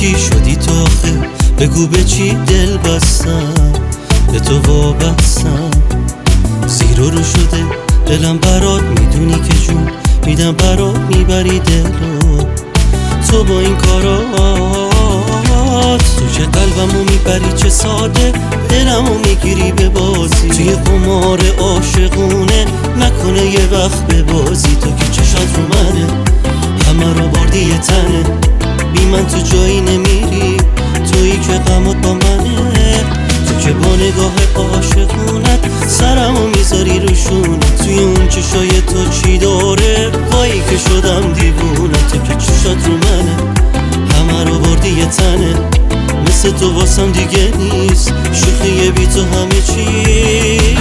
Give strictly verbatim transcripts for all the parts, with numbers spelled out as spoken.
چی شدی تو آخه؟ بگو به چی دل بستم، به تو وابستم. زیر و رو شده دلم برات، میدونی که جون میدم برات، میبری دلو تو با این کارات. تو چه قلبمو میبری چه ساده، دلمو میگیری به بازی. توی قمار عاشقونه نکنه یه وقت به بازی. تو که چشات رو منه، همه رو بردی یه تنه، بی من تو جایی نمیری، تویی که غمت با منه. تو که با نگاه عاشقونت سرمو میذاری روشونه. توی اون چشای تو چی داره، وایی که شدم دیوونه. تو که چشات رو منه، همه رو بردی یه تنه، مثل تو واسم دیگه نیست، شوخی بی تو همه چیز.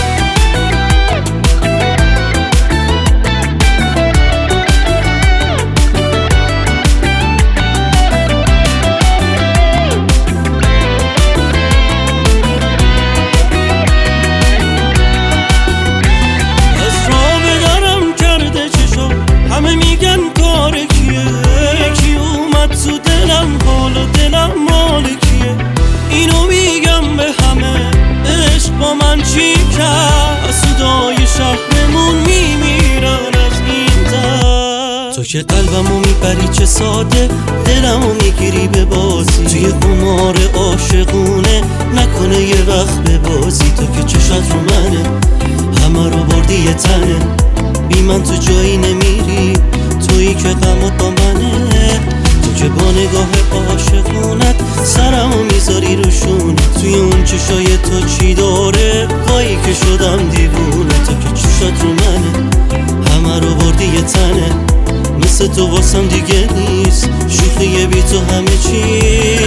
همه میگن کار کیه، کی اومد تو دلم، حالا دلم مال کیه. اینو میگم به همه، عشق با من چی کرد، سودای شهرمون میمیرن از این درد. تو که قلبمو میبری چه ساده، دلمو میگیری به بازی. توی قمار عاشقونه نکنه یه وقت به بازی. تو که چشات رو منه، همه رو بردی یه تنه، بی من تو جایی نمیری، تویی که غمت با منه. تو که با نگاه عاشقونت سرمو میذاری روشونه. توی اون چشای تو چی داره، وایی که شدم دیوونه. تو که چشات رو منه، همه رو بردی یه تنه، مثل تو واسم دیگه نیست، شوخی بی تو همه چی.